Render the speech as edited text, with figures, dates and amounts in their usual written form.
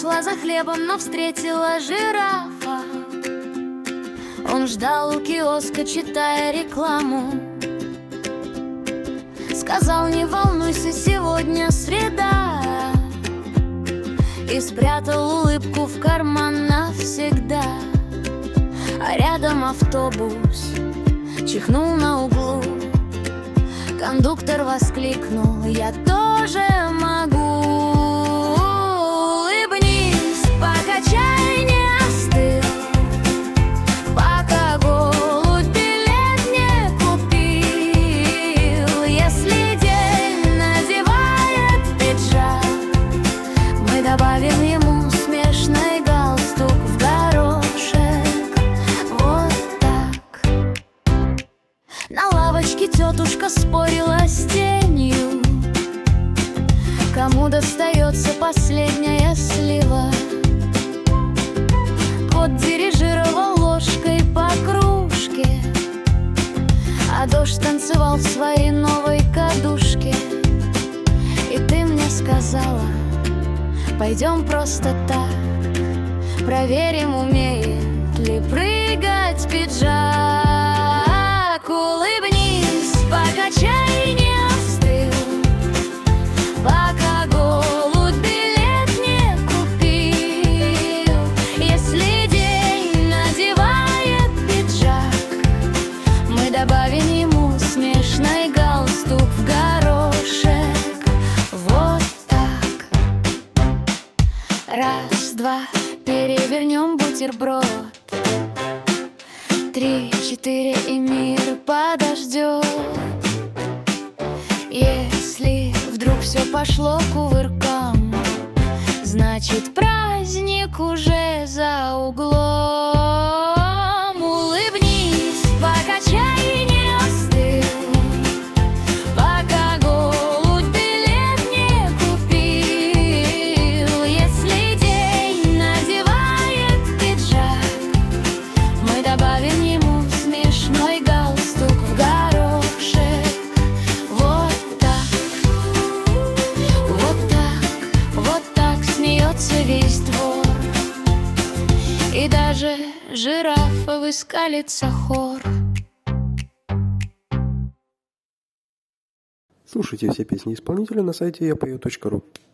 шла за хлебом, но встретила жирафа. Он ждал у киоска, читая рекламу. Сказал: не волнуйся, сегодня среда. И спрятал улыбку в карман навсегда. А рядом автобус чихнул на углу. Кондуктор воскликнул: я тоже могу. Улыбнись, покачай, не остыл, пока голубь билет не купил. Если день надевает пиджак, мы добавим ему смешной галстук в горошек. Вот так. На лавочке тетушка спорила с тенью, кому достается последняя слива. Кот дирижировал ложкой по кружке, а дождь танцевал в своей новой кадушке. И ты мне сказала: пойдем просто так, проверим, умеет ли прыгать пиджак. Улыбнись, покачай, не остыл, пока голубь билет не купил. Если день надевает пиджак, мы добавим ему смешной галстук в горошек. Вот так. Раз, два, перевернем бутерброд. 3, 4, и мир подождет. Если вдруг все пошло кувырком, значит, праздник уже за углом. Улыбнись, покачай, не остыл, пока голубь билет не купил. Если день надевает пиджак, мы добавим ему смешной галстук в горошек. Вот так, вот так, вот так смеется весь двор. И даже жирафа выскалится хор. Слушайте все песни исполнителя на сайте yapою.ru.